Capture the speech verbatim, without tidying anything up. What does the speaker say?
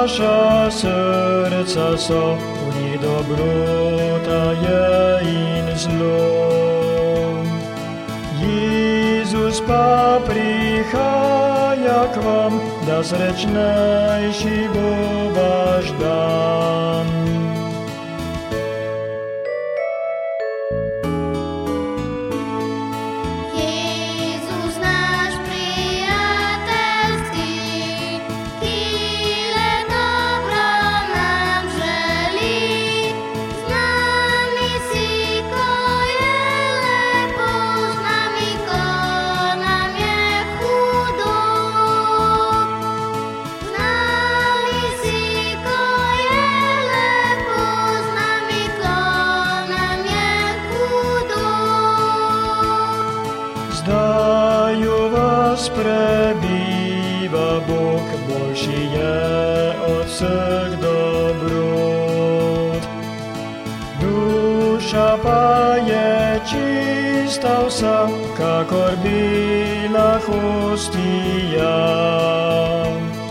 Наша сердца со уни доброта и зло. Иисус поприхая к вам, да сречнейший ваш дан. Zdaju was prebýva Bóg, больше je od всех доброт. Душа пае чиста вся, как орбила хостия.